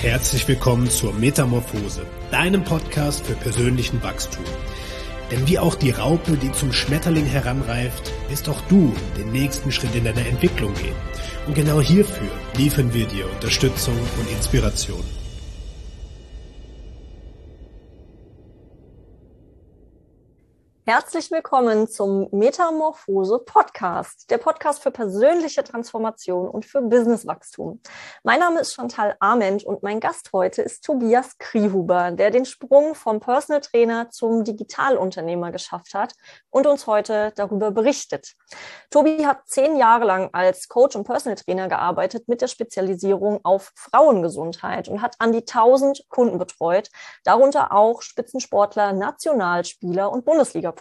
herzlich willkommen zur Metamorphose, deinem Podcast für persönlichen Wachstum. Denn wie auch die Raupe, die zum Schmetterling heranreift, wirst auch du den nächsten Schritt in deiner Entwicklung gehen. Und genau hierfür liefern wir dir Unterstützung und Inspiration. Herzlich willkommen zum Metamorphose Podcast, der Podcast für persönliche Transformation und für Businesswachstum. Mein Name ist Chantal Arment und mein Gast heute ist Tobias Kriehuber, der den Sprung vom Personal Trainer zum Digitalunternehmer geschafft hat und uns heute darüber berichtet. Tobi hat 10 Jahre lang als Coach und Personal Trainer gearbeitet mit der Spezialisierung auf Frauengesundheit und hat an die 1000 Kunden betreut, darunter auch Spitzensportler, Nationalspieler und Bundesliga-Profis.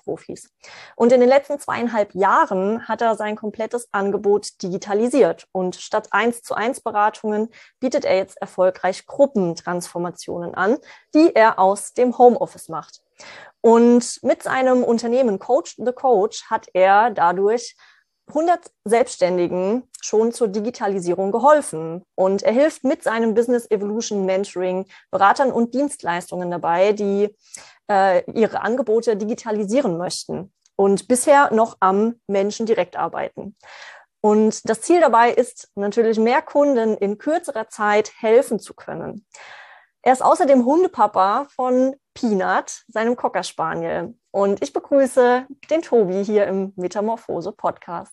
Und in den letzten 2,5 Jahren hat er sein komplettes Angebot digitalisiert und statt 1:1 Beratungen bietet er jetzt erfolgreich Gruppentransformationen an, die er aus dem Homeoffice macht. Und mit seinem Unternehmen Coach the Coach hat er dadurch 100 Selbstständigen schon zur Digitalisierung geholfen und er hilft mit seinem Business Evolution Mentoring Beratern und Dienstleistungen dabei, die ihre Angebote digitalisieren möchten und bisher noch am Menschen direkt arbeiten. Und das Ziel dabei ist natürlich, mehr Kunden in kürzerer Zeit helfen zu können. Er ist außerdem Hundepapa von Peanut, seinem Cocker Spaniel. Und ich begrüße den Tobi hier im Metamorphose Podcast.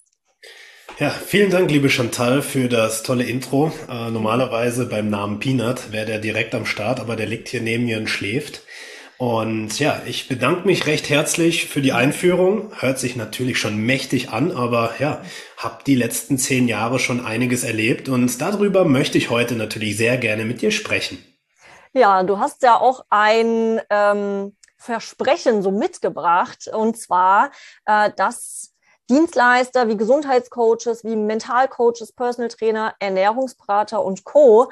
Ja, vielen Dank, liebe Chantal, für das tolle Intro. Normalerweise beim Namen Peanut wäre der direkt am Start, aber der liegt hier neben mir und schläft. Und ja, ich bedanke mich recht herzlich für die Einführung. Hört sich natürlich schon mächtig an, aber ja, habe die letzten 10 Jahre schon einiges erlebt und darüber möchte ich heute natürlich sehr gerne mit dir sprechen. Ja, du hast ja auch ein Versprechen so mitgebracht, und zwar, dass Dienstleister wie Gesundheitscoaches, wie Mentalcoaches, Personal Trainer, Ernährungsberater und Co.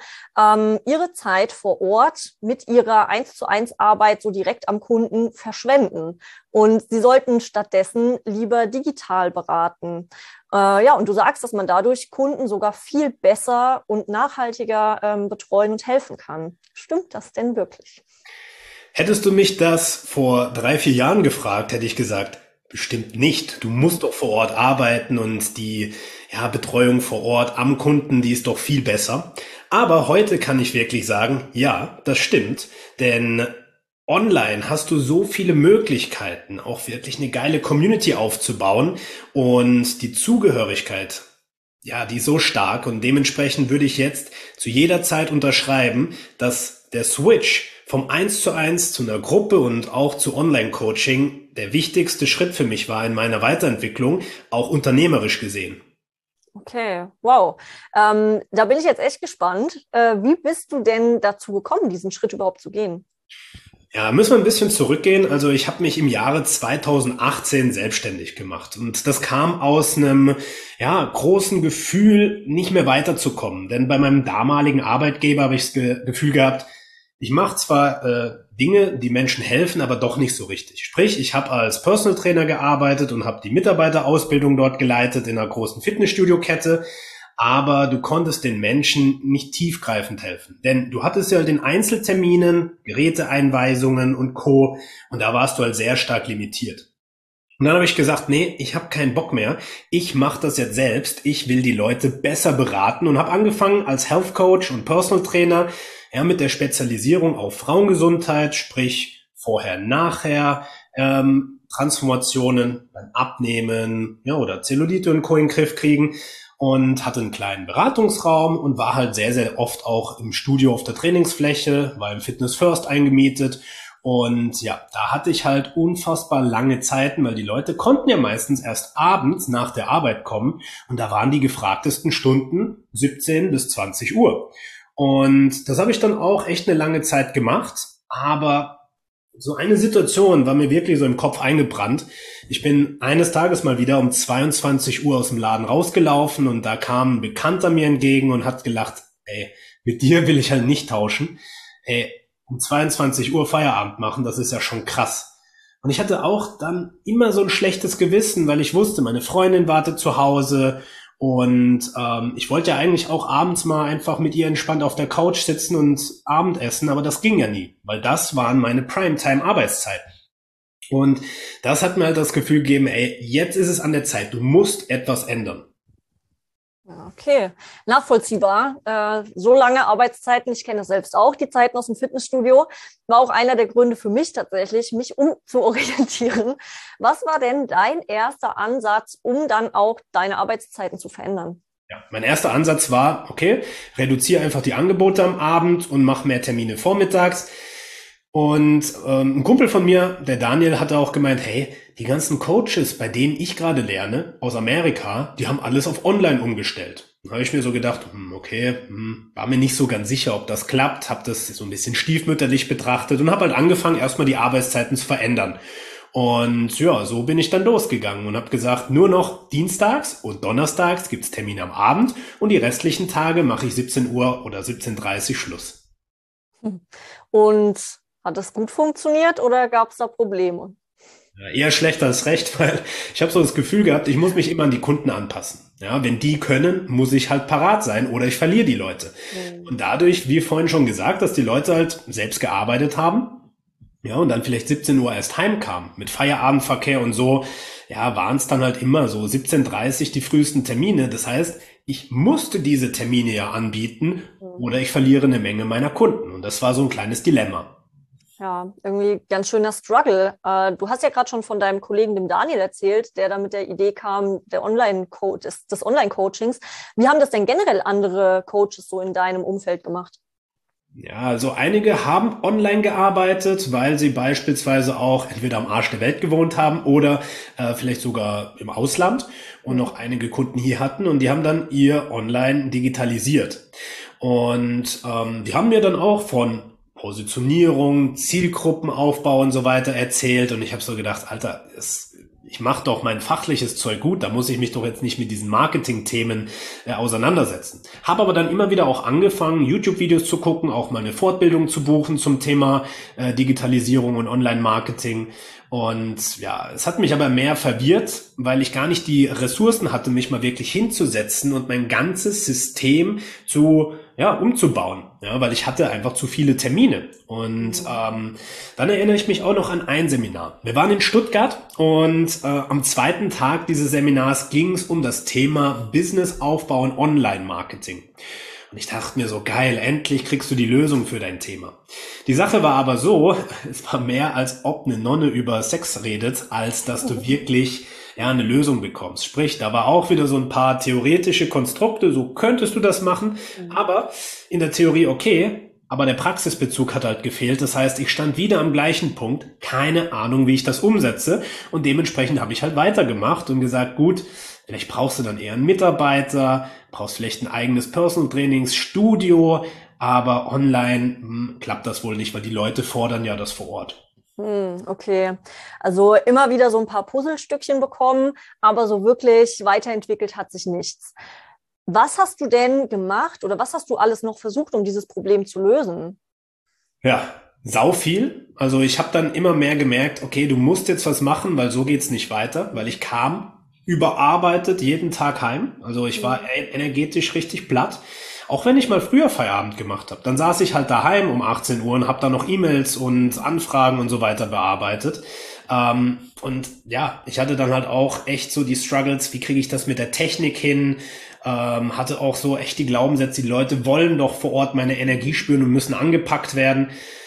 Ihre Zeit vor Ort mit ihrer 1:1 Arbeit so direkt am Kunden verschwenden. Und sie sollten stattdessen lieber digital beraten. Und du sagst, dass man dadurch Kunden sogar viel besser und nachhaltiger betreuen und helfen kann. Stimmt das denn wirklich? Hättest du mich das vor 3-4 Jahren gefragt, hätte ich gesagt, bestimmt nicht. Du musst doch vor Ort arbeiten und die Betreuung vor Ort am Kunden, die ist doch viel besser. Aber heute kann ich wirklich sagen, ja, das stimmt. Denn online hast du so viele Möglichkeiten, auch wirklich eine geile Community aufzubauen und die Zugehörigkeit, ja, die ist so stark und dementsprechend würde ich jetzt zu jeder Zeit unterschreiben, dass der Switch vom 1:1 zu einer Gruppe und auch zu Online-Coaching der wichtigste Schritt für mich war in meiner Weiterentwicklung, auch unternehmerisch gesehen. Okay, wow. Da bin ich jetzt echt gespannt. Wie bist du denn dazu gekommen, diesen Schritt überhaupt zu gehen? Ja, müssen wir ein bisschen zurückgehen. Also ich habe mich im Jahre 2018 selbstständig gemacht und das kam aus einem großen Gefühl, nicht mehr weiterzukommen. Denn bei meinem damaligen Arbeitgeber habe ich das Gefühl gehabt, ich mache zwar Dinge, die Menschen helfen, aber doch nicht so richtig. Sprich, ich habe als Personal Trainer gearbeitet und habe die Mitarbeiterausbildung dort geleitet in einer großen Fitnessstudio-Kette, aber du konntest den Menschen nicht tiefgreifend helfen. Denn du hattest ja den Einzelterminen, Geräteeinweisungen und Co. und da warst du halt sehr stark limitiert. Und dann habe ich gesagt, nee, ich habe keinen Bock mehr. Ich mache das jetzt selbst. Ich will die Leute besser beraten und habe angefangen als Health Coach und Personal Trainer mit der Spezialisierung auf Frauengesundheit, sprich vorher, nachher, Transformationen beim Abnehmen oder Zellulite und Co. in den Griff kriegen und hatte einen kleinen Beratungsraum und war halt sehr, sehr oft auch im Studio auf der Trainingsfläche, war im Fitness First eingemietet. Und ja, da hatte ich halt unfassbar lange Zeiten, weil die Leute konnten ja meistens erst abends nach der Arbeit kommen und da waren die gefragtesten Stunden 17 bis 20 Uhr. Und das habe ich dann auch echt eine lange Zeit gemacht, aber so eine Situation war mir wirklich so im Kopf eingebrannt. Ich bin eines Tages mal wieder um 22 Uhr aus dem Laden rausgelaufen und da kam ein Bekannter mir entgegen und hat gelacht, ey, mit dir will ich halt nicht tauschen. Ey, um 22 Uhr Feierabend machen, das ist ja schon krass. Und ich hatte auch dann immer so ein schlechtes Gewissen, weil ich wusste, meine Freundin wartet zu Hause Und ich wollte ja eigentlich auch abends mal einfach mit ihr entspannt auf der Couch sitzen und Abendessen, aber das ging ja nie, weil das waren meine Primetime-Arbeitszeiten. Und das hat mir halt das Gefühl gegeben, ey, jetzt ist es an der Zeit, du musst etwas ändern. Ja, okay, nachvollziehbar. So lange Arbeitszeiten, ich kenne das selbst auch, die Zeiten aus dem Fitnessstudio, war auch einer der Gründe für mich tatsächlich, mich umzuorientieren. Was war denn dein erster Ansatz, um dann auch deine Arbeitszeiten zu verändern? Ja, mein erster Ansatz war, okay, reduziere einfach die Angebote am Abend und mach mehr Termine vormittags. Und ein Kumpel von mir, der Daniel, hatte auch gemeint, hey, die ganzen Coaches, bei denen ich gerade lerne, aus Amerika, die haben alles auf Online umgestellt. Da habe ich mir so gedacht, okay, war mir nicht so ganz sicher, ob das klappt, habe das so ein bisschen stiefmütterlich betrachtet und habe halt angefangen, erstmal die Arbeitszeiten zu verändern. Und ja, so bin ich dann losgegangen und habe gesagt, nur noch dienstags und donnerstags gibt's Termine am Abend und die restlichen Tage mache ich 17 Uhr oder 17:30 Schluss. Und hat das gut funktioniert oder gab es da Probleme? Ja, eher schlecht als recht, weil ich habe so das Gefühl gehabt, ich muss mich immer an die Kunden anpassen. Ja, wenn die können, muss ich halt parat sein oder ich verliere die Leute. Hm. Und dadurch, wie vorhin schon gesagt, dass die Leute halt selbst gearbeitet haben, ja, und dann vielleicht 17 Uhr erst heimkamen mit Feierabendverkehr und so, ja, waren es dann halt immer so 17:30 die frühesten Termine. Das heißt, ich musste diese Termine ja anbieten oder ich verliere eine Menge meiner Kunden. Und das war so ein kleines Dilemma. Ja, irgendwie ganz schöner Struggle. Du hast ja gerade schon von deinem Kollegen, dem Daniel, erzählt, der da mit der Idee kam, des Online-Coachings. Wie haben das denn generell andere Coaches so in deinem Umfeld gemacht? Ja, also einige haben online gearbeitet, weil sie beispielsweise auch entweder am Arsch der Welt gewohnt haben oder vielleicht sogar im Ausland und noch einige Kunden hier hatten und die haben dann ihr Online digitalisiert. Und die haben mir dann auch von Positionierung, Zielgruppenaufbau und so weiter erzählt und ich habe so gedacht, Alter, ich mache doch mein fachliches Zeug gut, da muss ich mich doch jetzt nicht mit diesen Marketing-Themen auseinandersetzen. Habe aber dann immer wieder auch angefangen, YouTube-Videos zu gucken, auch mal eine Fortbildung zu buchen zum Thema Digitalisierung und Online-Marketing. Und ja, es hat mich aber mehr verwirrt, weil ich gar nicht die Ressourcen hatte, mich mal wirklich hinzusetzen und mein ganzes System umzubauen. Ja, weil ich hatte einfach zu viele Termine. Und dann erinnere ich mich auch noch an ein Seminar. Wir waren in Stuttgart und am zweiten Tag dieses Seminars ging es um das Thema Businessaufbau und Online-Marketing. Und ich dachte mir so, geil, endlich kriegst du die Lösung für dein Thema. Die Sache war aber so, es war mehr, als ob eine Nonne über Sex redet, als dass du wirklich eine Lösung bekommst. Sprich, da war auch wieder so ein paar theoretische Konstrukte, so könntest du das machen, aber in der Theorie okay, aber der Praxisbezug hat halt gefehlt. Das heißt, ich stand wieder am gleichen Punkt, keine Ahnung, wie ich das umsetze und dementsprechend habe ich halt weitergemacht und gesagt, gut, vielleicht brauchst du dann eher einen Mitarbeiter, brauchst vielleicht ein eigenes Personal Trainingsstudio, aber online klappt das wohl nicht, weil die Leute fordern ja das vor Ort. Okay, also immer wieder so ein paar Puzzlestückchen bekommen, aber so wirklich weiterentwickelt hat sich nichts. Was hast du denn gemacht oder was hast du alles noch versucht, um dieses Problem zu lösen? Ja, sau viel. Also ich habe dann immer mehr gemerkt, okay, du musst jetzt was machen, weil so geht's nicht weiter, weil ich kam überarbeitet jeden Tag heim. Also ich war energetisch richtig platt. Auch wenn ich mal früher Feierabend gemacht habe, dann saß ich halt daheim um 18 Uhr und habe dann noch E-Mails und Anfragen und so weiter bearbeitet. Und ja, ich hatte dann halt auch echt so die Struggles, wie kriege ich das mit der Technik hin? Hatte auch so echt die Glaubenssätze, die Leute wollen doch vor Ort meine Energie spüren und müssen angepackt werden.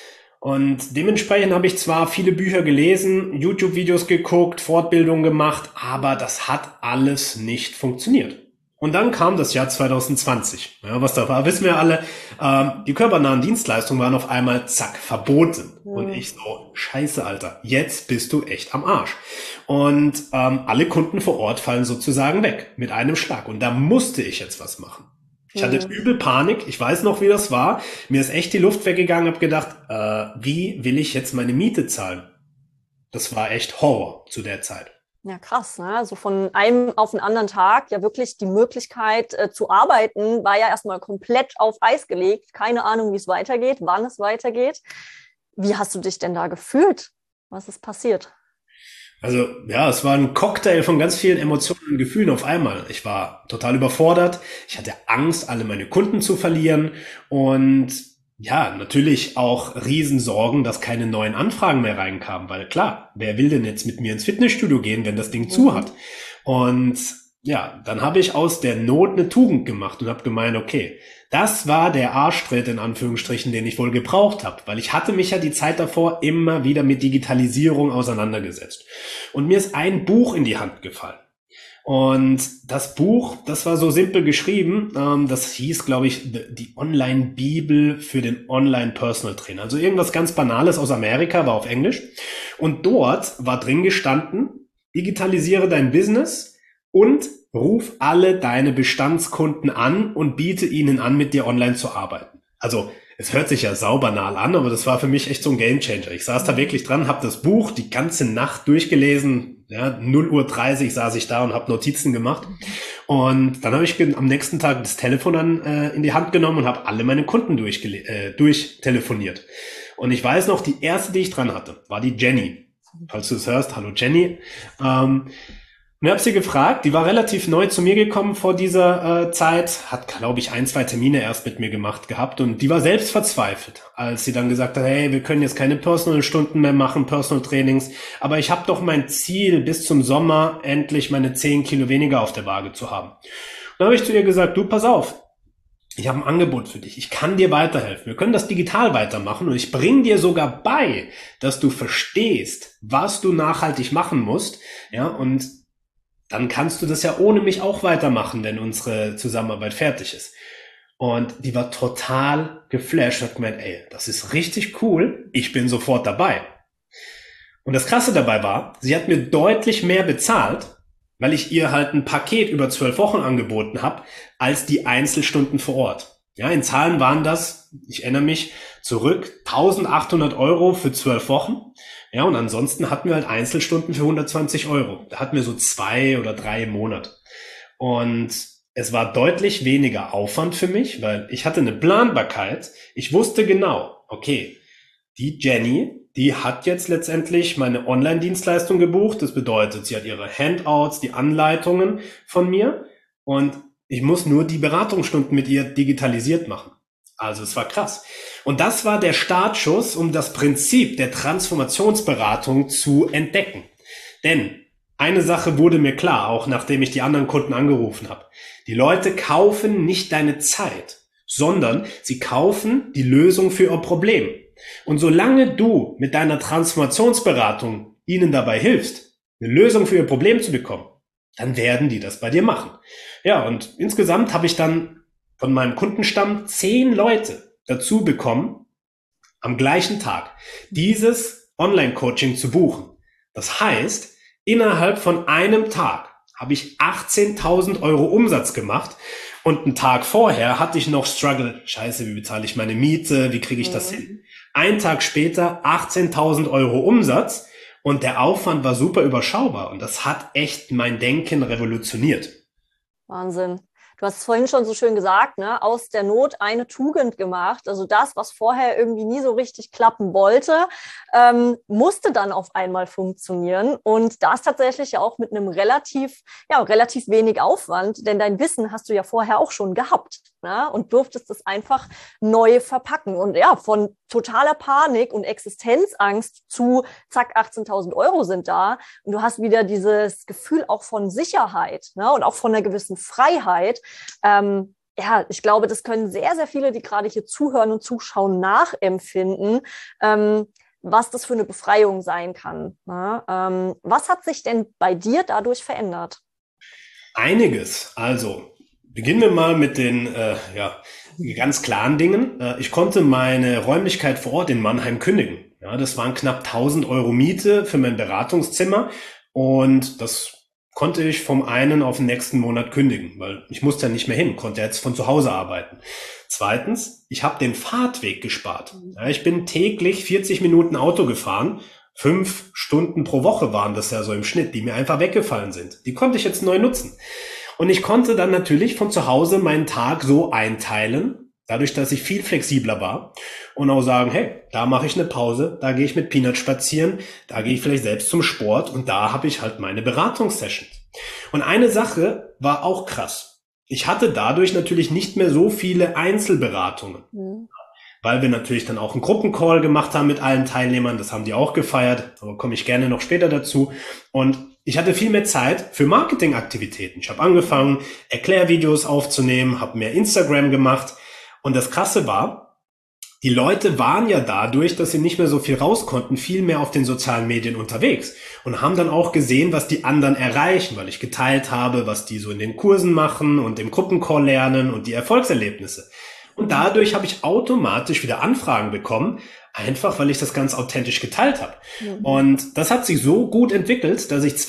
Und dementsprechend habe ich zwar viele Bücher gelesen, YouTube-Videos geguckt, Fortbildungen gemacht, aber das hat alles nicht funktioniert. Und dann kam das Jahr 2020. Ja, was da war, wissen wir alle. Die körpernahen Dienstleistungen waren auf einmal, zack, verboten. Und ich so, scheiße, Alter, jetzt bist du echt am Arsch. Und alle Kunden vor Ort fallen sozusagen weg mit einem Schlag. Und da musste ich jetzt was machen. Ich hatte übel Panik. Ich weiß noch, wie das war. Mir ist echt die Luft weggegangen. Habe gedacht, wie will ich jetzt meine Miete zahlen? Das war echt Horror zu der Zeit. Ja, krass, ne? Also von einem auf den anderen Tag ja wirklich die Möglichkeit zu arbeiten, war ja erstmal komplett auf Eis gelegt. Keine Ahnung, wie es weitergeht, wann es weitergeht. Wie hast du dich denn da gefühlt? Was ist passiert? Also ja, es war ein Cocktail von ganz vielen Emotionen und Gefühlen auf einmal. Ich war total überfordert. Ich hatte Angst, alle meine Kunden zu verlieren und ja, natürlich auch Riesensorgen, dass keine neuen Anfragen mehr reinkamen, weil klar, wer will denn jetzt mit mir ins Fitnessstudio gehen, wenn das Ding zu hat? Und ja, dann habe ich aus der Not eine Tugend gemacht und habe gemeint, okay, das war der Arschtritt in Anführungsstrichen, den ich wohl gebraucht habe, weil ich hatte mich ja die Zeit davor immer wieder mit Digitalisierung auseinandergesetzt. Und mir ist ein Buch in die Hand gefallen. Und das Buch, das war so simpel geschrieben, das hieß, glaube ich, die Online-Bibel für den Online-Personal-Trainer. Also irgendwas ganz Banales aus Amerika, war auf Englisch. Und dort war drin gestanden, digitalisiere dein Business und ruf alle deine Bestandskunden an und biete ihnen an, mit dir online zu arbeiten. Also es hört sich ja saubanal an, aber das war für mich echt so ein Gamechanger. Ich saß da wirklich dran, habe das Buch die ganze Nacht durchgelesen. Ja, 0:30 Uhr saß ich da und habe Notizen gemacht. Und dann habe ich am nächsten Tag das Telefon dann in die Hand genommen und habe alle meine Kunden durchtelefoniert. Und ich weiß noch, die erste, die ich dran hatte, war die Jenny. Falls du es hörst, hallo Jenny. Und ich habe sie gefragt, die war relativ neu zu mir gekommen vor dieser Zeit, hat, glaube ich, 1, 2 Termine erst mit mir gemacht gehabt und die war selbst verzweifelt, als sie dann gesagt hat, hey, wir können jetzt keine Personal-Stunden mehr machen, Personal-Trainings, aber ich habe doch mein Ziel, bis zum Sommer endlich meine 10 Kilo weniger auf der Waage zu haben. Und dann habe ich zu ihr gesagt, du, pass auf, ich habe ein Angebot für dich, ich kann dir weiterhelfen, wir können das digital weitermachen und ich bringe dir sogar bei, dass du verstehst, was du nachhaltig machen musst, ja, und dann kannst du das ja ohne mich auch weitermachen, wenn unsere Zusammenarbeit fertig ist. Und die war total geflasht und hat gemeint, ey, das ist richtig cool, ich bin sofort dabei. Und das Krasse dabei war, sie hat mir deutlich mehr bezahlt, weil ich ihr halt ein Paket über 12 Wochen angeboten habe, als die Einzelstunden vor Ort. Ja, in Zahlen waren das, ich erinnere mich zurück, 1.800 € für 12 Wochen. Ja, und ansonsten hatten wir halt Einzelstunden für 120 €. Da hatten wir so 2 oder 3 im Monat. Und es war deutlich weniger Aufwand für mich, weil ich hatte eine Planbarkeit. Ich wusste genau, okay, die Jenny, die hat jetzt letztendlich meine Online-Dienstleistung gebucht. Das bedeutet, sie hat ihre Handouts, die Anleitungen von mir und ich muss nur die Beratungsstunden mit ihr digitalisiert machen. Also es war krass. Und das war der Startschuss, um das Prinzip der Transformationsberatung zu entdecken. Denn eine Sache wurde mir klar, auch nachdem ich die anderen Kunden angerufen habe. Die Leute kaufen nicht deine Zeit, sondern sie kaufen die Lösung für ihr Problem. Und solange du mit deiner Transformationsberatung ihnen dabei hilfst, eine Lösung für ihr Problem zu bekommen, dann werden die das bei dir machen. Ja, und insgesamt habe ich dann von meinem Kundenstamm 10 Leute dazu bekommen, am gleichen Tag dieses Online-Coaching zu buchen. Das heißt, innerhalb von einem Tag habe ich 18.000 € Umsatz gemacht und einen Tag vorher hatte ich noch Struggle. Scheiße, wie bezahle ich meine Miete? Wie kriege ich das hin? Einen Tag später 18.000 € Umsatz und der Aufwand war super überschaubar und das hat echt mein Denken revolutioniert. Wahnsinn. Du hast es vorhin schon so schön gesagt, ne? Aus der Not eine Tugend gemacht. Also das, was vorher irgendwie nie so richtig klappen wollte, musste dann auf einmal funktionieren. Und das tatsächlich ja auch mit einem relativ wenig Aufwand, denn dein Wissen hast du ja vorher auch schon gehabt, ne? Und durftest es einfach neu verpacken. Und ja, von totaler Panik und Existenzangst zu zack, 18.000 € sind da. Und du hast wieder dieses Gefühl auch von Sicherheit, ne? Und auch von einer gewissen Freiheit. Ja, ich glaube, das können sehr, sehr viele, die gerade hier zuhören und zuschauen, nachempfinden, was das für eine Befreiung sein kann. Ne? Was hat sich denn bei dir dadurch verändert? Einiges. Also, beginnen wir mal mit den ganz klaren Dingen. Ich konnte meine Räumlichkeit vor Ort in Mannheim kündigen. Ja, das waren knapp 1.000 € Miete für mein Beratungszimmer und das konnte ich vom einen auf den nächsten Monat kündigen, weil ich musste ja nicht mehr hin, konnte jetzt von zu Hause arbeiten. Zweitens, ich habe den Fahrtweg gespart. Ja, ich bin täglich 40 Minuten Auto gefahren. 5 Stunden pro Woche waren das ja so im Schnitt, die mir einfach weggefallen sind. Die konnte ich jetzt neu nutzen. Und ich konnte dann natürlich von zu Hause meinen Tag so einteilen, Dadurch, dass ich viel flexibler war und auch sagen, hey, da mache ich eine Pause, da gehe ich mit Peanut spazieren, da gehe ich vielleicht selbst zum Sport und da habe ich halt meine Beratungssessions. Und eine Sache war auch krass. Ich hatte dadurch natürlich nicht mehr so viele Einzelberatungen, weil wir natürlich dann auch einen Gruppencall gemacht haben mit allen Teilnehmern. Das haben die auch gefeiert, aber komme ich gerne noch später dazu. Und ich hatte viel mehr Zeit für Marketingaktivitäten. Ich habe angefangen, Erklärvideos aufzunehmen, habe mehr Instagram gemacht. Und das Krasse war, die Leute waren ja dadurch, dass sie nicht mehr so viel raus konnten, viel mehr auf den sozialen Medien unterwegs und haben dann auch gesehen, was die anderen erreichen, weil ich geteilt habe, was die so in den Kursen machen und im Gruppencall lernen und die Erfolgserlebnisse. Und dadurch habe ich automatisch wieder Anfragen bekommen, einfach weil ich das ganz authentisch geteilt habe. Und das hat sich so gut entwickelt, dass ich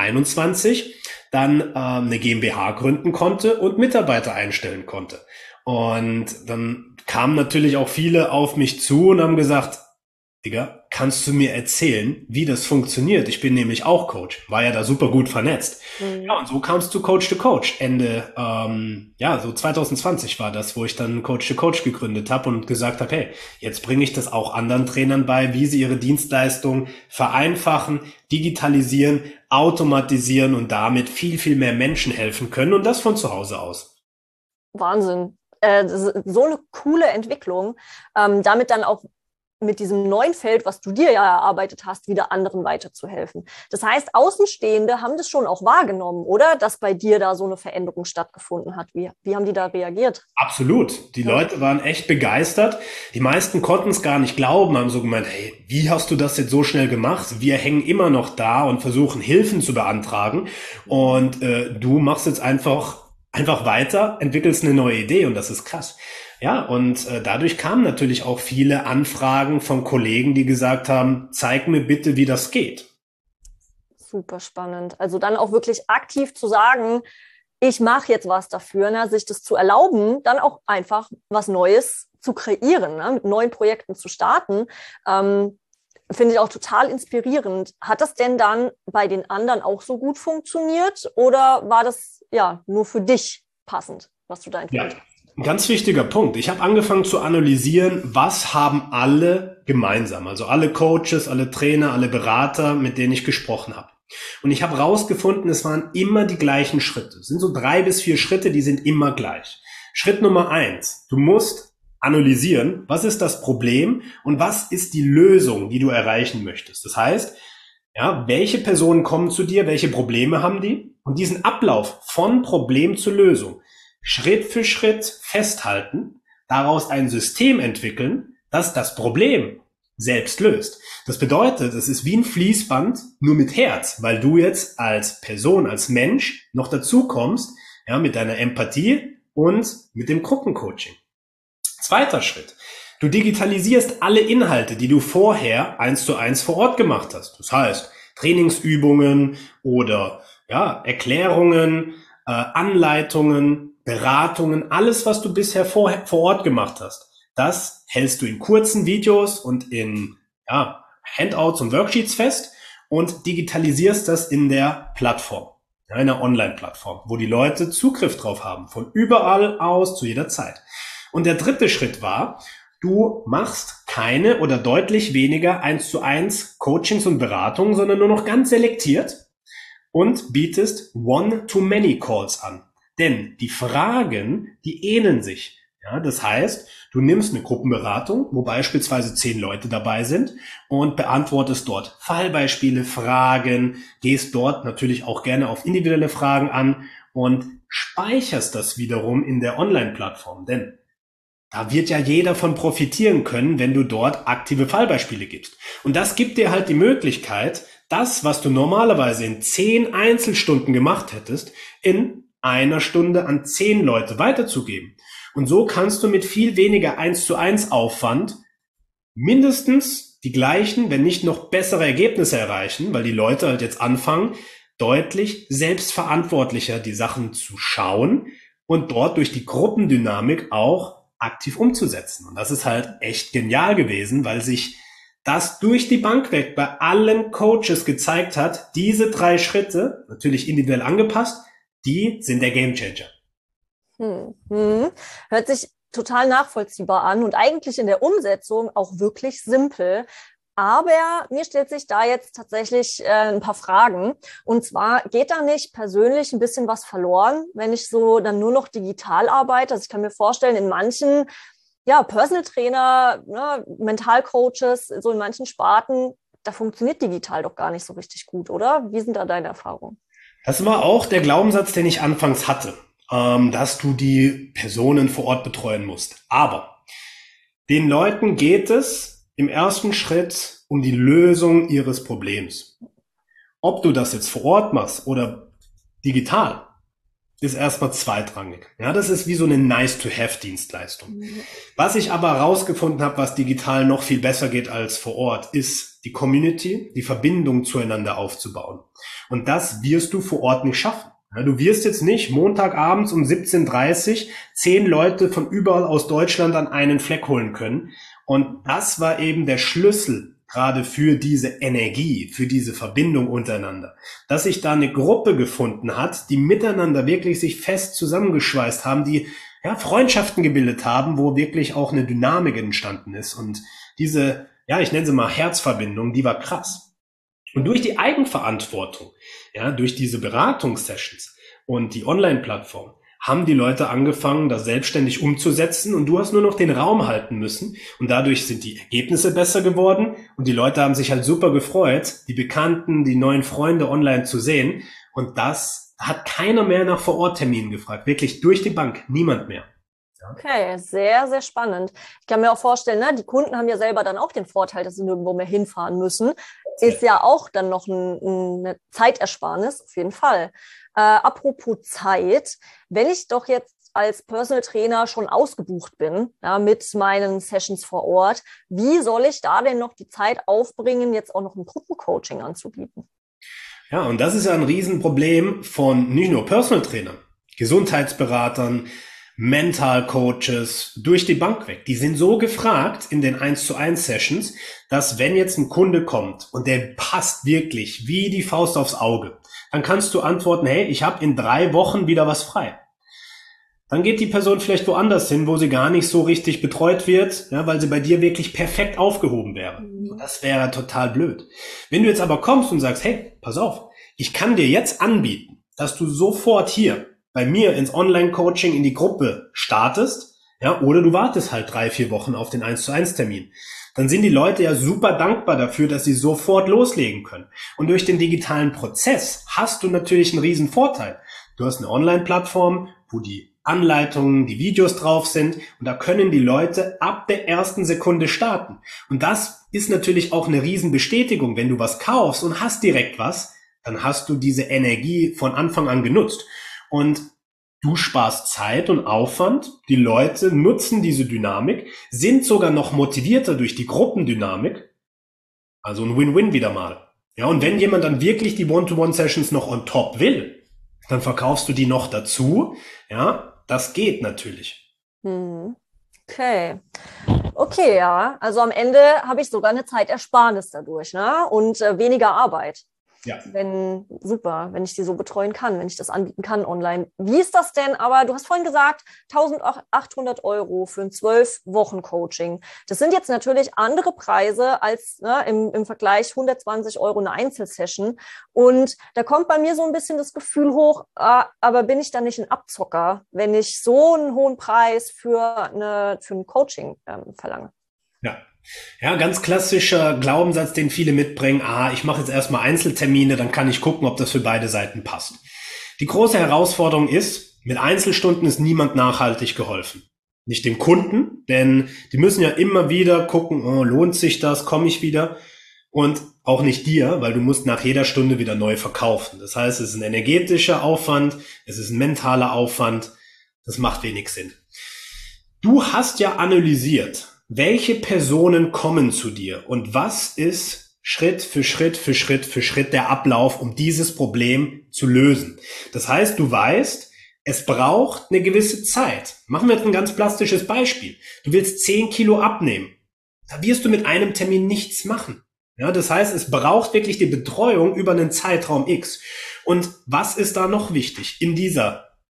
2021 dann eine GmbH gründen konnte und Mitarbeiter einstellen konnte. Und dann kamen natürlich auch viele auf mich zu und haben gesagt, Digga, kannst du mir erzählen, wie das funktioniert? Ich bin nämlich auch Coach, war ja da super gut vernetzt. Ja, und so kam es zu Coach to Coach. Ende, so 2020 war das, wo ich dann Coach to Coach gegründet habe und gesagt habe, hey, jetzt bringe ich das auch anderen Trainern bei, wie sie ihre Dienstleistung vereinfachen, digitalisieren, automatisieren und damit viel, viel mehr Menschen helfen können und das von zu Hause aus. Wahnsinn. So eine coole Entwicklung, damit dann auch mit diesem neuen Feld, was du dir ja erarbeitet hast, wieder anderen weiterzuhelfen. Das heißt, Außenstehende haben das schon auch wahrgenommen, oder? Dass bei dir da so eine Veränderung stattgefunden hat. Wie haben die da reagiert? Absolut. Die Leute waren echt begeistert. Die meisten konnten es gar nicht glauben, haben so gemeint, hey, wie hast du das jetzt so schnell gemacht? Wir hängen immer noch da und versuchen Hilfen zu beantragen. Und du machst jetzt einfach weiter, entwickelst eine neue Idee und das ist krass. Ja, und dadurch kamen natürlich auch viele Anfragen von Kollegen, die gesagt haben, zeig mir bitte, wie das geht. Super spannend. Also dann auch wirklich aktiv zu sagen, ich mache jetzt was dafür, ne, sich das zu erlauben, dann auch einfach was Neues zu kreieren, ne, mit neuen Projekten zu starten. Finde ich auch total inspirierend. Hat das denn dann bei den anderen auch so gut funktioniert oder war das ja nur für dich passend, was du da entwickelt hast? Ein ganz wichtiger Punkt. Ich habe angefangen zu analysieren, was haben alle gemeinsam. Also alle Coaches, alle Trainer, alle Berater, mit denen ich gesprochen habe. Und ich habe rausgefunden, es waren immer die gleichen Schritte. Es sind so 3 bis 4 Schritte, die sind immer gleich. Schritt Nummer 1. Du musst analysieren, was ist das Problem und was ist die Lösung, die du erreichen möchtest. Das heißt, ja, welche Personen kommen zu dir, welche Probleme haben die? Und diesen Ablauf von Problem zu Lösung Schritt für Schritt festhalten, daraus ein System entwickeln, das das Problem selbst löst. Das bedeutet, es ist wie ein Fließband, nur mit Herz, weil du jetzt als Person, als Mensch noch dazu kommst, ja, mit deiner Empathie und mit dem Gruppencoaching. Zweiter Schritt. Du digitalisierst alle Inhalte, die du vorher 1:1 vor Ort gemacht hast. Das heißt, Trainingsübungen oder ja, Erklärungen, Anleitungen, Beratungen, alles, was du bisher vor Ort gemacht hast, das hältst du in kurzen Videos und in Handouts und Worksheets fest und digitalisierst das in der Plattform, einer Online-Plattform, wo die Leute Zugriff drauf haben, von überall aus zu jeder Zeit. Und der dritte Schritt war, du machst keine oder deutlich weniger 1:1 Coachings und Beratungen, sondern nur noch ganz selektiert und bietest One-to-Many-Calls an. Denn die Fragen, die ähneln sich. Ja, das heißt, du nimmst eine Gruppenberatung, wo beispielsweise 10 Leute dabei sind und beantwortest dort Fallbeispiele, Fragen, gehst dort natürlich auch gerne auf individuelle Fragen an und speicherst das wiederum in der Online-Plattform. Denn da wird ja jeder von profitieren können, wenn du dort aktive Fallbeispiele gibst. Und das gibt dir halt die Möglichkeit, das, was du normalerweise in 10 Einzelstunden gemacht hättest, in einer Stunde an 10 Leute weiterzugeben. Und so kannst du mit viel weniger 1:1 Aufwand mindestens die gleichen, wenn nicht noch bessere Ergebnisse erreichen, weil die Leute halt jetzt anfangen, deutlich selbstverantwortlicher die Sachen zu schauen und dort durch die Gruppendynamik auch aktiv umzusetzen. Und das ist halt echt genial gewesen, weil sich das durch die Bank weg bei allen Coaches gezeigt hat, diese 3 Schritte, natürlich individuell angepasst, die sind der Gamechanger. Hört sich total nachvollziehbar an und eigentlich in der Umsetzung auch wirklich simpel. Aber mir stellt sich da jetzt tatsächlich ein paar Fragen. Und zwar geht da nicht persönlich ein bisschen was verloren, wenn ich so dann nur noch digital arbeite? Also ich kann mir vorstellen, in manchen, ja, Personal Trainer, ne, Mentalcoaches, so in manchen Sparten, da funktioniert digital doch gar nicht so richtig gut, oder? Wie sind da deine Erfahrungen? Das war auch der Glaubenssatz, den ich anfangs hatte, dass du die Personen vor Ort betreuen musst. Aber den Leuten geht es im ersten Schritt um die Lösung ihres Problems. Ob du das jetzt vor Ort machst oder digital, ist erstmal zweitrangig. Ja, das ist wie so eine Nice-to-have-Dienstleistung. Was ich aber herausgefunden habe, was digital noch viel besser geht als vor Ort, ist die Community, die Verbindung zueinander aufzubauen. Und das wirst du vor Ort nicht schaffen. Ja, du wirst jetzt nicht Montagabends um 17:30 10 Leute von überall aus Deutschland an einen Fleck holen können. Und das war eben der Schlüssel gerade für diese Energie, für diese Verbindung untereinander, dass sich da eine Gruppe gefunden hat, die miteinander wirklich sich fest zusammengeschweißt haben, die ja Freundschaften gebildet haben, wo wirklich auch eine Dynamik entstanden ist. Und diese, ja, ich nenne sie mal Herzverbindung, die war krass. Und durch die Eigenverantwortung, ja, durch diese Beratungssessions und die Online-Plattform haben die Leute angefangen, das selbstständig umzusetzen und du hast nur noch den Raum halten müssen und dadurch sind die Ergebnisse besser geworden und die Leute haben sich halt super gefreut, die Bekannten, die neuen Freunde online zu sehen und das hat keiner mehr nach Vor-Ort-Terminen gefragt, wirklich durch die Bank, niemand mehr. Ja. Okay, sehr, sehr spannend. Ich kann mir auch vorstellen, ne, die Kunden haben ja selber dann auch den Vorteil, dass sie nirgendwo mehr hinfahren müssen. Ist ja auch dann noch eine Zeitersparnis, auf jeden Fall. Apropos Zeit, wenn ich doch jetzt als Personal Trainer schon ausgebucht bin, ja, mit meinen Sessions vor Ort, wie soll ich da denn noch die Zeit aufbringen, jetzt auch noch ein Gruppencoaching anzubieten? Ja, und das ist ja ein Riesenproblem von nicht nur Personal Trainern, Gesundheitsberatern, Mental Coaches, durch die Bank weg. Die sind so gefragt in den 1:1 Sessions, dass wenn jetzt ein Kunde kommt und der passt wirklich wie die Faust aufs Auge, dann kannst du antworten, hey, ich habe in 3 Wochen wieder was frei. Dann geht die Person vielleicht woanders hin, wo sie gar nicht so richtig betreut wird, ja, weil sie bei dir wirklich perfekt aufgehoben wäre. Das wäre total blöd. Wenn du jetzt aber kommst und sagst, hey, pass auf, ich kann dir jetzt anbieten, dass du sofort hier bei mir ins Online-Coaching in die Gruppe startest, ja, oder du wartest halt 3-4 Wochen auf den 1:1 Termin. Dann sind die Leute ja super dankbar dafür, dass sie sofort loslegen können. Und durch den digitalen Prozess hast du natürlich einen riesen Vorteil. Du hast eine Online-Plattform, wo die Anleitungen, die Videos drauf sind und da können die Leute ab der ersten Sekunde starten. Und das ist natürlich auch eine Riesenbestätigung. Wenn du was kaufst und hast direkt was, dann hast du diese Energie von Anfang an genutzt. Und du sparst Zeit und Aufwand, die Leute nutzen diese Dynamik, sind sogar noch motivierter durch die Gruppendynamik, also ein Win-Win wieder mal. Ja, und wenn jemand dann wirklich die One-to-One-Sessions noch on top will, dann verkaufst du die noch dazu, ja, das geht natürlich. Okay. Okay, ja, also am Ende habe ich sogar eine Zeitersparnis dadurch, ne? Und weniger Arbeit. Ja. Super, wenn ich die so betreuen kann, wenn ich das anbieten kann online. Wie ist das denn? Aber du hast vorhin gesagt, 1.800 € für ein 12-Wochen-Coaching. Das sind jetzt natürlich andere Preise als, ne, im Vergleich 120 € eine Einzelsession. Und da kommt bei mir so ein bisschen das Gefühl hoch, aber bin ich dann nicht ein Abzocker, wenn ich so einen hohen Preis für ein Coaching verlange? Ja. Ja, ganz klassischer Glaubenssatz, den viele mitbringen. Ich mache jetzt erstmal Einzeltermine, dann kann ich gucken, ob das für beide Seiten passt. Die große Herausforderung ist, mit Einzelstunden ist niemand nachhaltig geholfen. Nicht dem Kunden, denn die müssen ja immer wieder gucken, lohnt sich das, komme ich wieder? Und auch nicht dir, weil du musst nach jeder Stunde wieder neu verkaufen. Das heißt, es ist ein energetischer Aufwand, es ist ein mentaler Aufwand, das macht wenig Sinn. Du hast ja analysiert, welche Personen kommen zu dir und was ist Schritt für Schritt für Schritt für Schritt der Ablauf, um dieses Problem zu lösen. Das heißt, du weißt, es braucht eine gewisse Zeit. Machen wir jetzt ein ganz plastisches Beispiel. Du willst 10 Kilo abnehmen. Da wirst du mit einem Termin nichts machen. Ja, das heißt, es braucht wirklich die Betreuung über einen Zeitraum X. Und was ist da noch wichtig in dieser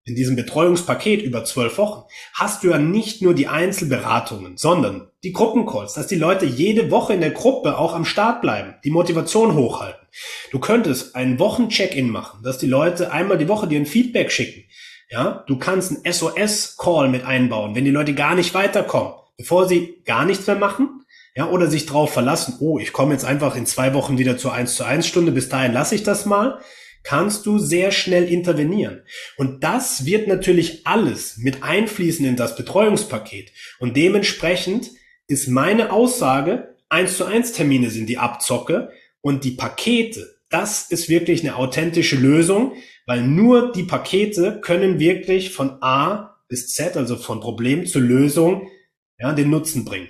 in diesem Betreuungspaket über 12 Wochen, hast du ja nicht nur die Einzelberatungen, sondern die Gruppencalls, dass die Leute jede Woche in der Gruppe auch am Start bleiben, die Motivation hochhalten. Du könntest einen Wochen-Check-in machen, dass die Leute einmal die Woche dir ein Feedback schicken. Ja, du kannst einen SOS-Call mit einbauen, wenn die Leute gar nicht weiterkommen, bevor sie gar nichts mehr machen, ja, oder sich drauf verlassen, oh, ich komme jetzt einfach in 2 Wochen wieder zur 1:1 Stunde, bis dahin lasse ich das mal, kannst du sehr schnell intervenieren. Und das wird natürlich alles mit einfließen in das Betreuungspaket. Und dementsprechend ist meine Aussage, 1:1 Termine sind die Abzocke und die Pakete, das ist wirklich eine authentische Lösung, weil nur die Pakete können wirklich von A bis Z, also von Problem zur Lösung, ja, den Nutzen bringen.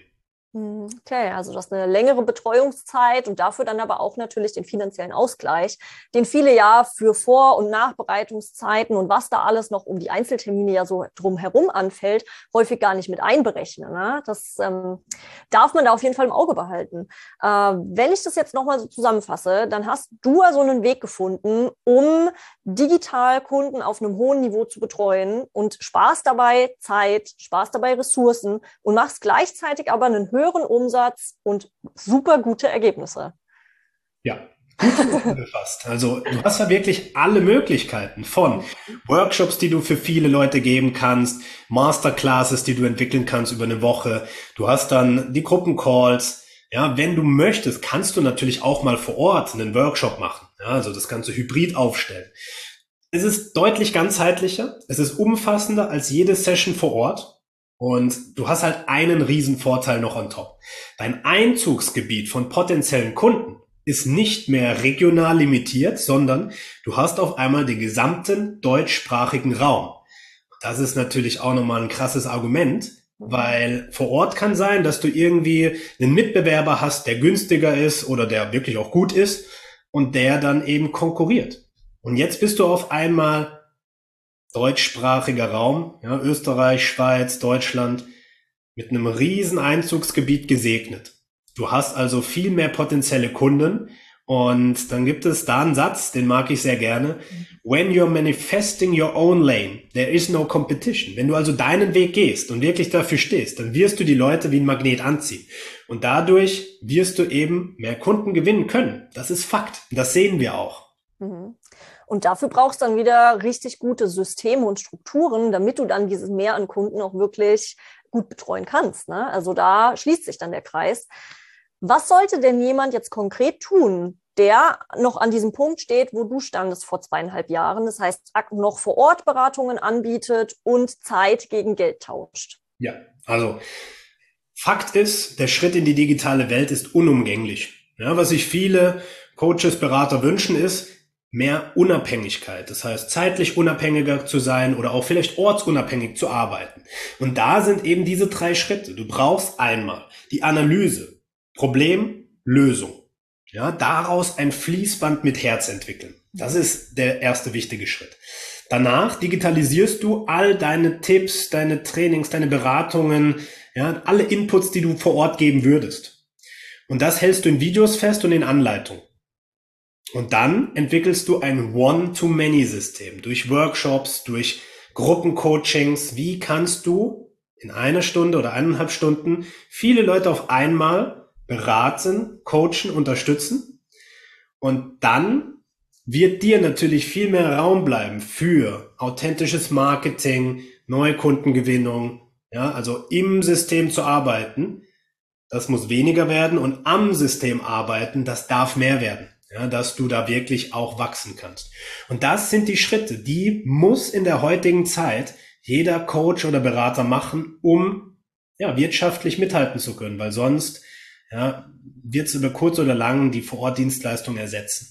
Okay, also das ist eine längere Betreuungszeit und dafür dann aber auch natürlich den finanziellen Ausgleich, den viele ja für Vor- und Nachbereitungszeiten und was da alles noch um die Einzeltermine ja so drumherum anfällt, häufig gar nicht mit einberechnen. Ne? Das darf man da auf jeden Fall im Auge behalten. Wenn ich das jetzt nochmal so zusammenfasse, dann hast du also einen Weg gefunden, um digital Kunden auf einem hohen Niveau zu betreuen und sparst dabei Zeit, sparst dabei Ressourcen und machst gleichzeitig aber einen höheren Umsatz und super gute Ergebnisse. Ja, gut zusammengefasst. Also du hast ja wirklich alle Möglichkeiten von Workshops, die du für viele Leute geben kannst, Masterclasses, die du entwickeln kannst über eine Woche. Du hast dann die Gruppencalls. Ja, wenn du möchtest, kannst du natürlich auch mal vor Ort einen Workshop machen. Ja, also das kannst du hybrid aufstellen. Es ist deutlich ganzheitlicher. Es ist umfassender als jede Session vor Ort. Und du hast halt einen riesen Vorteil noch on top. Dein Einzugsgebiet von potenziellen Kunden ist nicht mehr regional limitiert, sondern du hast auf einmal den gesamten deutschsprachigen Raum. Das ist natürlich auch nochmal ein krasses Argument, weil vor Ort kann sein, dass du irgendwie einen Mitbewerber hast, der günstiger ist oder der wirklich auch gut ist und der dann eben konkurriert. Und jetzt bist du auf einmal deutschsprachiger Raum, ja, Österreich, Schweiz, Deutschland, mit einem riesen Einzugsgebiet gesegnet. Du hast also viel mehr potenzielle Kunden und dann gibt es da einen Satz, den mag ich sehr gerne. When you're manifesting your own lane, there is no competition. Wenn du also deinen Weg gehst und wirklich dafür stehst, dann wirst du die Leute wie ein Magnet anziehen. Und dadurch wirst du eben mehr Kunden gewinnen können. Das ist Fakt. Das sehen wir auch. Mhm. Und dafür brauchst du dann wieder richtig gute Systeme und Strukturen, damit du dann dieses Mehr an Kunden auch wirklich gut betreuen kannst. Ne? Also da schließt sich dann der Kreis. Was sollte denn jemand jetzt konkret tun, der noch an diesem Punkt steht, wo du standest vor 2,5 Jahren? Das heißt, noch vor Ort Beratungen anbietet und Zeit gegen Geld tauscht. Ja, also Fakt ist, der Schritt in die digitale Welt ist unumgänglich. Ja, was sich viele Coaches, Berater wünschen, ist mehr Unabhängigkeit. Das heißt, zeitlich unabhängiger zu sein oder auch vielleicht ortsunabhängig zu arbeiten. Und da sind eben diese 3 Schritte. Du brauchst einmal die Analyse, Problem, Lösung. Ja, daraus ein Fließband mit Herz entwickeln. Das ist der erste wichtige Schritt. Danach digitalisierst du all deine Tipps, deine Trainings, deine Beratungen, ja, alle Inputs, die du vor Ort geben würdest. Und das hältst du in Videos fest und in Anleitungen. Und dann entwickelst du ein One-to-Many-System durch Workshops, durch Gruppencoachings. Wie kannst du in 1 Stunde oder 1,5 Stunden viele Leute auf einmal beraten, coachen, unterstützen? Und dann wird dir natürlich viel mehr Raum bleiben für authentisches Marketing, neue Kundengewinnung, ja, also im System zu arbeiten. Das muss weniger werden und am System arbeiten, das darf mehr werden. Ja, dass du da wirklich auch wachsen kannst. Und das sind die Schritte, die muss in der heutigen Zeit jeder Coach oder Berater machen, um ja, wirtschaftlich mithalten zu können, weil sonst ja, wird es über kurz oder lang die Vorortdienstleistung ersetzen.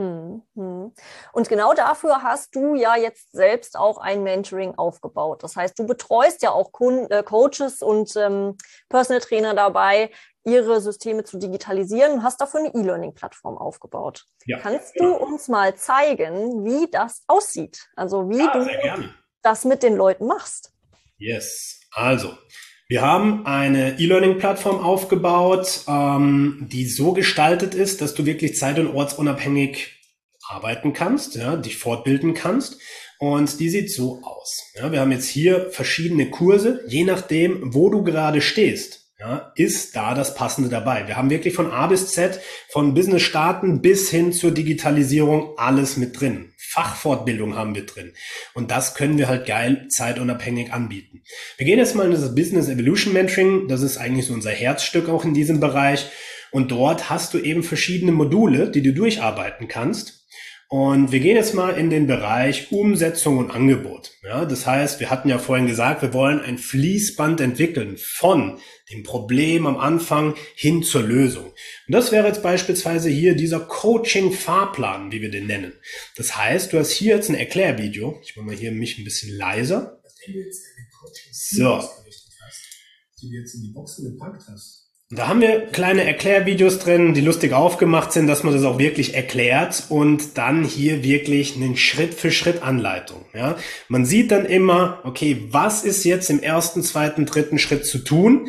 Und genau dafür hast du ja jetzt selbst auch ein Mentoring aufgebaut. Das heißt, du betreust ja auch Coaches und Personal Trainer dabei, ihre Systeme zu digitalisieren und hast dafür eine E-Learning-Plattform aufgebaut. Ja, kannst du uns mal zeigen, wie das aussieht? Also wie du das mit den Leuten machst? Yes, also wir haben eine E-Learning-Plattform aufgebaut, die so gestaltet ist, dass du wirklich zeit- und ortsunabhängig arbeiten kannst, ja, dich fortbilden kannst. und die sieht so aus. Ja, wir haben jetzt hier verschiedene Kurse, je nachdem, wo du gerade stehst. Ja, ist da das Passende dabei. Wir haben wirklich von A bis Z, von Business starten bis hin zur Digitalisierung alles mit drin. Fachfortbildung haben wir drin. Und das können wir halt geil zeitunabhängig anbieten. Wir gehen jetzt mal in das Business Evolution Mentoring. Das ist eigentlich so unser Herzstück auch in diesem Bereich. Und dort hast du eben verschiedene Module, die du durcharbeiten kannst. Und wir gehen jetzt mal in den Bereich Umsetzung und Angebot. Ja, das heißt, wir hatten ja vorhin gesagt, wir wollen ein Fließband entwickeln von dem Problem am Anfang hin zur Lösung. Und das wäre jetzt beispielsweise hier dieser Coaching-Fahrplan, wie wir den nennen. Das heißt, du hast hier jetzt ein Erklärvideo. Ich mache mal hier mich ein bisschen leiser. Nachdem du jetzt deine Coaching so ausgerichtet hast, die du jetzt in die Boxen gepackt hast. Da haben wir kleine Erklärvideos drin, die lustig aufgemacht sind, dass man das auch wirklich erklärt und dann hier wirklich eine Schritt-für-Schritt-Anleitung. Ja, man sieht dann immer, okay, was ist jetzt im ersten, zweiten, dritten Schritt zu tun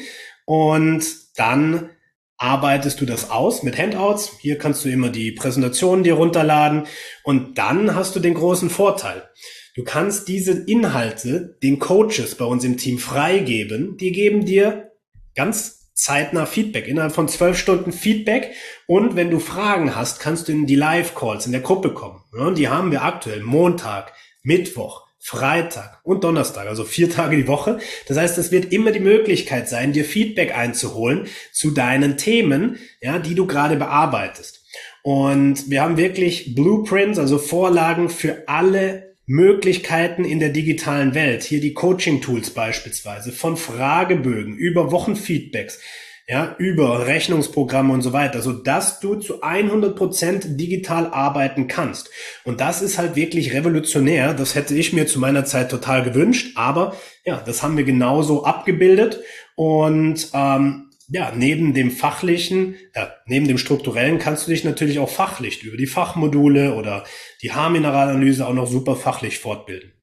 und dann arbeitest du das aus mit Handouts. Hier kannst du immer die Präsentationen dir runterladen und dann hast du den großen Vorteil. Du kannst diese Inhalte den Coaches bei uns im Team freigeben. Die geben dir ganz zeitnah Feedback, innerhalb von 12 Stunden Feedback. Und wenn du Fragen hast, kannst du in die Live-Calls in der Gruppe kommen. Ja, und die haben wir aktuell Montag, Mittwoch, Freitag und Donnerstag, also 4 Tage die Woche. Das heißt, es wird immer die Möglichkeit sein, dir Feedback einzuholen zu deinen Themen, ja, die du gerade bearbeitest. Und wir haben wirklich Blueprints, also Vorlagen für alle Möglichkeiten in der digitalen Welt. Hier die Coaching-Tools beispielsweise, von Fragebögen über Wochenfeedbacks, ja, über Rechnungsprogramme und so weiter, so dass du zu 100% digital arbeiten kannst. Und das ist halt wirklich revolutionär. Das hätte ich mir zu meiner Zeit total gewünscht, aber ja, das haben wir genauso abgebildet und ja, neben dem fachlichen, neben dem strukturellen kannst du dich natürlich auch fachlich über die Fachmodule oder die Haarmineralanalyse auch noch super fachlich fortbilden.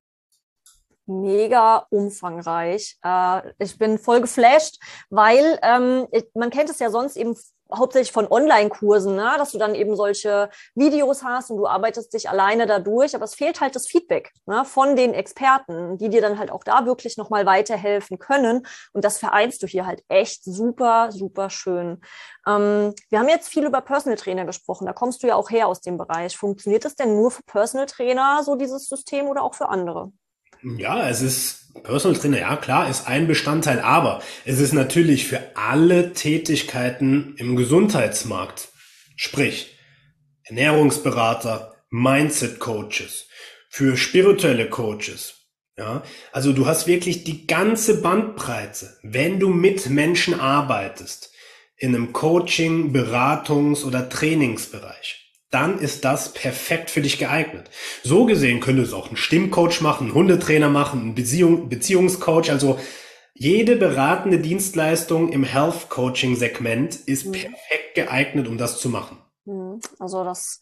Mega umfangreich. Ich bin voll geflasht, weil man kennt es ja sonst eben hauptsächlich von Online-Kursen, ne? Dass du dann eben solche Videos hast und du arbeitest dich alleine da durch, aber es fehlt halt das Feedback, ne? Von den Experten, die dir dann halt auch da wirklich nochmal weiterhelfen können und das vereinst du hier halt echt super, super schön. Wir haben jetzt viel über Personal Trainer gesprochen, da kommst du ja auch her aus dem Bereich. Funktioniert das denn nur für Personal Trainer, so dieses System, oder auch für andere? Ja, es ist Personal Trainer, ja klar, ist ein Bestandteil, aber es ist natürlich für alle Tätigkeiten im Gesundheitsmarkt, sprich Ernährungsberater, Mindset Coaches, für spirituelle Coaches. Ja, also du hast wirklich die ganze Bandbreite, wenn du mit Menschen arbeitest, in einem Coaching, Beratungs- oder Trainingsbereich. Dann ist das perfekt für dich geeignet. So gesehen könnte es auch ein Stimmcoach machen, ein Hundetrainer machen, ein Beziehungscoach. Also jede beratende Dienstleistung im Health-Coaching-Segment ist perfekt geeignet, um das zu machen. Also das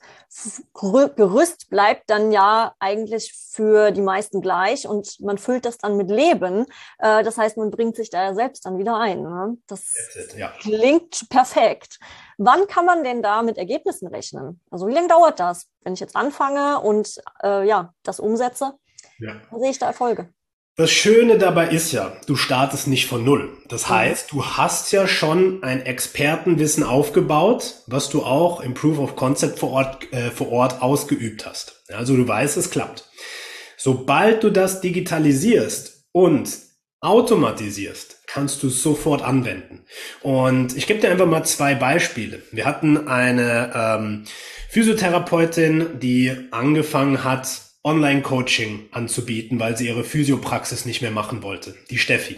Gerüst bleibt dann ja eigentlich für die meisten gleich und man füllt das dann mit Leben. Das heißt, man bringt sich da ja selbst dann wieder ein. Ne? Das klingt perfekt. Wann kann man denn da mit Ergebnissen rechnen? Also wie lange dauert das, wenn ich jetzt anfange und das umsetze? Ja. Dann sehe ich da Erfolge. Das Schöne dabei ist ja, du startest nicht von null. Das heißt, du hast ja schon ein Expertenwissen aufgebaut, was du auch im Proof of Concept vor Ort ausgeübt hast. Also du weißt, es klappt. Sobald du das digitalisierst und automatisierst, kannst du es sofort anwenden. Und ich gebe dir einfach mal 2 Beispiele. Wir hatten eine Physiotherapeutin, die angefangen hat, Online-Coaching anzubieten, weil sie ihre Physiopraxis nicht mehr machen wollte, die Steffi.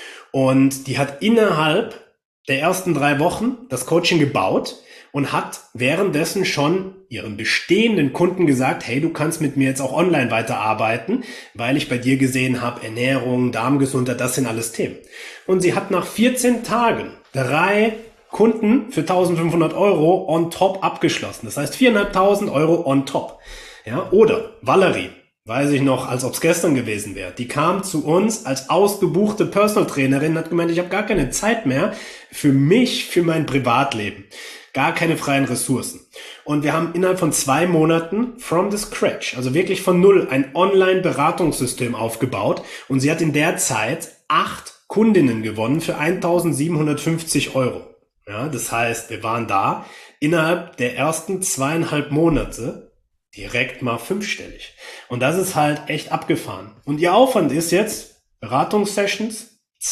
Und die hat innerhalb der ersten 3 Wochen das Coaching gebaut und hat währenddessen schon ihren bestehenden Kunden gesagt, hey, du kannst mit mir jetzt auch online weiterarbeiten, weil ich bei dir gesehen habe, Ernährung, Darmgesundheit, das sind alles Themen. Und sie hat nach 14 Tagen 3 Kunden für 1.500 € on top abgeschlossen. Das heißt 4.500 € on top. Ja, oder Valerie. weiß ich noch, als ob es gestern gewesen wäre. Die kam zu uns als ausgebuchte Personal Trainerin, hat gemeint, ich habe gar keine Zeit mehr für mich, für mein Privatleben. Gar keine freien Ressourcen. Und wir haben innerhalb von 2 Monaten from the scratch, also wirklich von null, ein Online-Beratungssystem aufgebaut. Und sie hat in der Zeit 8 Kundinnen gewonnen für 1.750 Euro. Ja, das heißt, wir waren da innerhalb der ersten 2,5 Monate direkt mal 5-stellig. Und das ist halt echt abgefahren. Und ihr Aufwand ist jetzt Beratungssessions,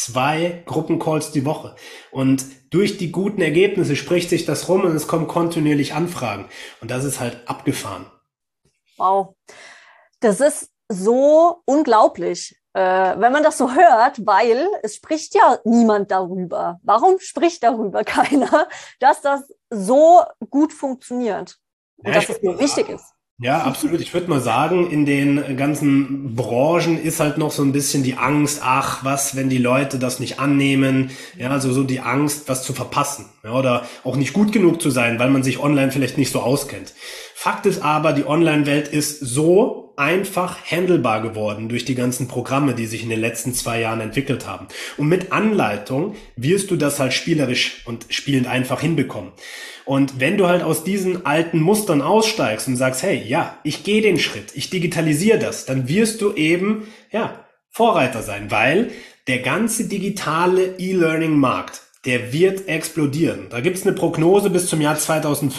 2 Gruppencalls die Woche. Und durch die guten Ergebnisse spricht sich das rum und es kommen kontinuierlich Anfragen. Und das ist halt abgefahren. Wow, das ist so unglaublich, wenn man das so hört, weil es spricht ja niemand darüber. Warum spricht darüber keiner, dass das so gut funktioniert und dass es so wichtig ist? Ja, absolut. Ich würde mal sagen, in den ganzen Branchen ist halt noch so ein bisschen die Angst, ach, was, wenn die Leute das nicht annehmen? Ja, also so die Angst, was zu verpassen, ja, oder auch nicht gut genug zu sein, weil man sich online vielleicht nicht so auskennt. Fakt ist aber, die Online-Welt ist so einfach handelbar geworden durch die ganzen Programme, die sich in den letzten 2 Jahren entwickelt haben. Und mit Anleitung wirst du das halt spielerisch und spielend einfach hinbekommen. Und wenn du halt aus diesen alten Mustern aussteigst und sagst, hey, ja, ich gehe den Schritt, ich digitalisiere das, dann wirst du eben, ja, Vorreiter sein, weil der ganze digitale E-Learning-Markt, der wird explodieren. Da gibt's eine Prognose bis zum Jahr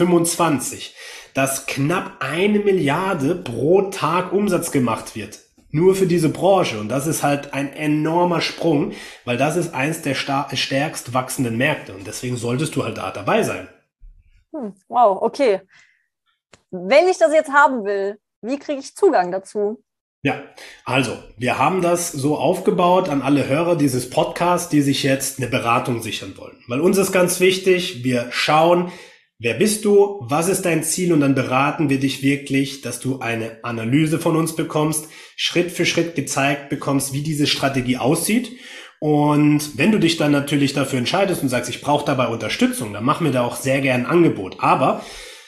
2025, dass knapp 1 Milliarde pro Tag Umsatz gemacht wird. Nur für diese Branche. Und das ist halt ein enormer Sprung, weil das ist eins der stärkst wachsenden Märkte. Und deswegen solltest du halt da dabei sein. Wow, okay. Wenn ich das jetzt haben will, wie kriege ich Zugang dazu? Ja, also wir haben das so aufgebaut an alle Hörer dieses Podcasts, die sich jetzt eine Beratung sichern wollen. Weil uns ist ganz wichtig, wir schauen, wer bist du, was ist dein Ziel und dann beraten wir dich wirklich, dass du eine Analyse von uns bekommst, Schritt für Schritt gezeigt bekommst, wie diese Strategie aussieht. Und wenn du dich dann natürlich dafür entscheidest und sagst, ich brauche dabei Unterstützung, dann machen wir da auch sehr gerne ein Angebot. Aber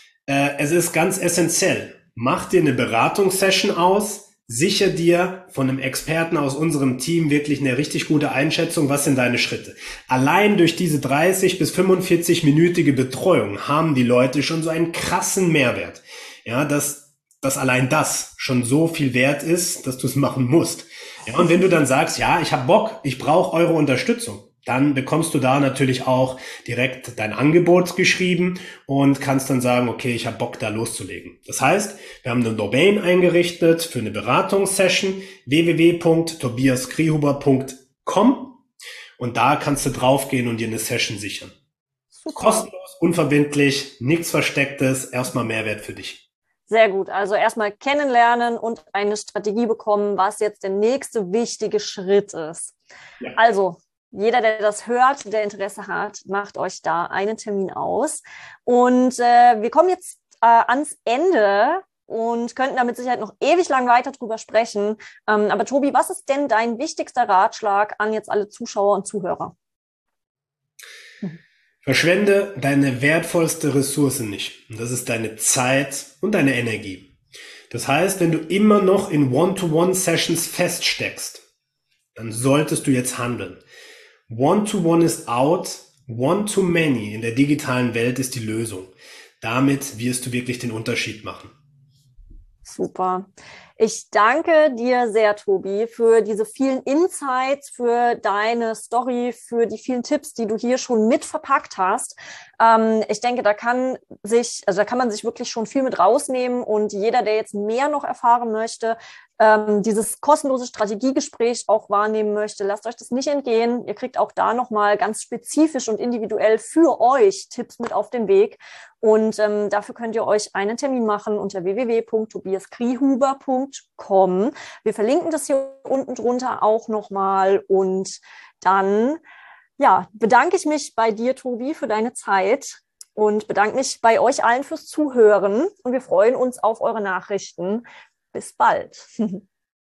es ist ganz essentiell, mach dir eine Beratungssession aus, sicher dir von einem Experten aus unserem Team wirklich eine richtig gute Einschätzung, was sind deine Schritte. Allein durch diese 30 bis 45-minütige Betreuung haben die Leute schon so einen krassen Mehrwert. Ja, dass allein das schon so viel wert ist, dass du es machen musst. Ja, und wenn du dann sagst, ja, ich habe Bock, ich brauche eure Unterstützung, dann bekommst du da natürlich auch direkt dein Angebot geschrieben und kannst dann sagen, okay, ich habe Bock, da loszulegen. Das heißt, wir haben eine Domain eingerichtet für eine Beratungssession, www.tobiaskrihuber.com, und da kannst du draufgehen und dir eine Session sichern. Super. Kostenlos, unverbindlich, nichts Verstecktes, erstmal Mehrwert für dich. Sehr gut. Also erstmal kennenlernen und eine Strategie bekommen, was jetzt der nächste wichtige Schritt ist. Ja. Also jeder, der das hört, der Interesse hat, macht euch da einen Termin aus. Und wir kommen jetzt ans Ende und könnten da mit Sicherheit noch ewig lang weiter drüber sprechen. Aber Tobi, was ist denn dein wichtigster Ratschlag an jetzt alle Zuschauer und Zuhörer? Verschwende deine wertvollste Ressource nicht. Und das ist deine Zeit und deine Energie. Das heißt, wenn du immer noch in One-to-One-Sessions feststeckst, dann solltest du jetzt handeln. One-to-One ist out, One-to-Many in der digitalen Welt ist die Lösung. Damit wirst du wirklich den Unterschied machen. Super. Ich danke dir sehr, Tobi, für diese vielen Insights, für deine Story, für die vielen Tipps, die du hier schon mit verpackt hast. Ich denke, da kann man sich wirklich schon viel mit rausnehmen, und jeder, der jetzt mehr noch erfahren möchte, dieses kostenlose Strategiegespräch auch wahrnehmen möchte, lasst euch das nicht entgehen. Ihr kriegt auch da nochmal ganz spezifisch und individuell für euch Tipps mit auf den Weg. Und dafür könnt ihr euch einen Termin machen unter www.tobiaskrihuber.com. Wir verlinken das hier unten drunter auch nochmal. Und dann bedanke ich mich bei dir, Tobi, für deine Zeit und bedanke mich bei euch allen fürs Zuhören. Und wir freuen uns auf eure Nachrichten. Bis bald.